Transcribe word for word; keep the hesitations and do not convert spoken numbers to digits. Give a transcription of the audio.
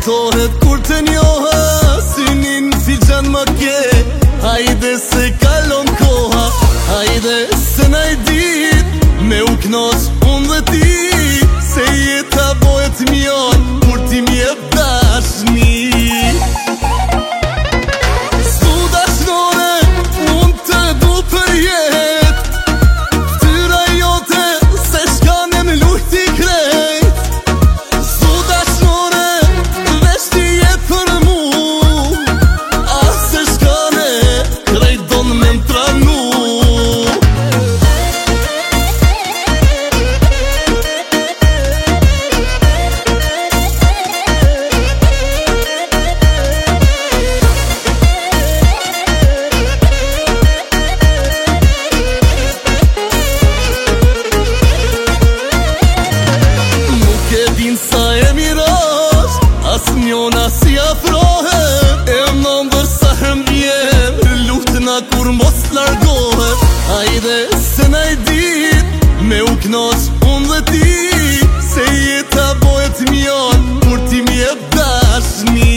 Tohet kur të njoha, synin filxan ma ke. Hajde se kalon koha, hajde se na i dit me u knoq unë dhe ti, se jeta bojet mjon kur ti mjep dashni. S'du dashnore, unë të du për jet, ftyra jote se shkane më lujti krejt. S'du dashnore, veç ti jet për mu, ah se shkane krejt don me m'tranu. Sa e mirash, as njona si afrohet, e më ndërsa hëmbjem, luftëna kur mos largohet. Hajde se na i dit me u knoq unë dhe ti, se jeta bojet mjon kur ti mjep dashni.